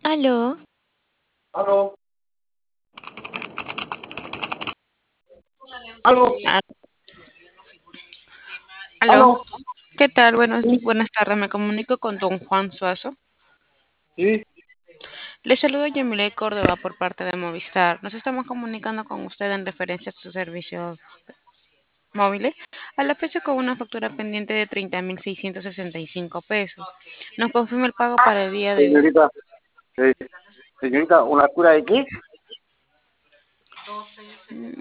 Aló, Aló, aló, ah, aló, aló, ¿qué tal? sí, Buenas tardes, me comunico con don Juan Suazo. sí, Le saludo Yamile Córdoba por parte de Movistar. Nos estamos comunicando con usted en referencia a sus servicios móviles a la fecha con una factura pendiente de 30.665 pesos. Nos confirma el pago para el día de hoy. señorita, señorita, ¿una cura de qué?